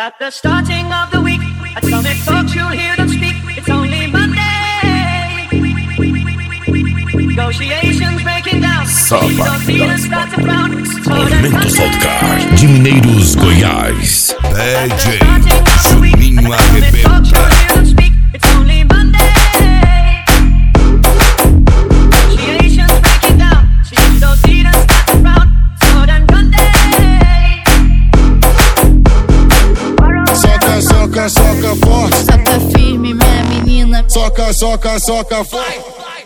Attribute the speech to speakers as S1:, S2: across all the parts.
S1: At the starting of the week, at Summit Talks you'll hear them speak. It's only Monday. Negotiations breaking down.
S2: Movimento Soundcar de Mineiros, Goiás. DJ Juninho Arrebenta.
S1: It's only Monday. Negotiations breaking down. See those leaders start to frown. So then Monday.
S3: Soca, soca, soca forte.
S4: Soca firme, minha menina.
S3: Soca, soca, soca forte.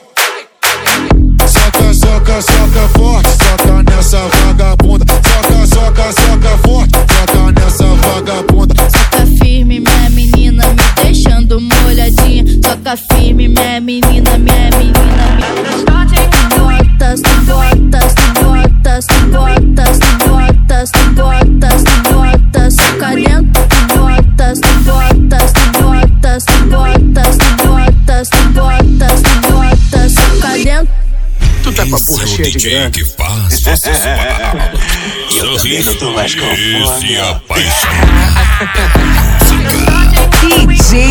S3: Soca, soca, soca forte. Soca nessa vagabunda. Soca, soca, soca forte. Soca nessa vagabunda.
S4: Soca firme, minha menina, me deixando molhadinha. Soca firme, minha menina, minha menina. Botas, botas, botas, botas, botas, botas, botas, soca dentro. Botas, botas, botas, botas, botas, botas, botas, soca dentro.
S5: Tu tá com a porra cheia de grana.
S2: Que faz você suar, sorrir
S5: Eu tô mais com
S2: e
S5: fome,
S2: se
S5: ó.
S2: apaixonar.
S6: DJ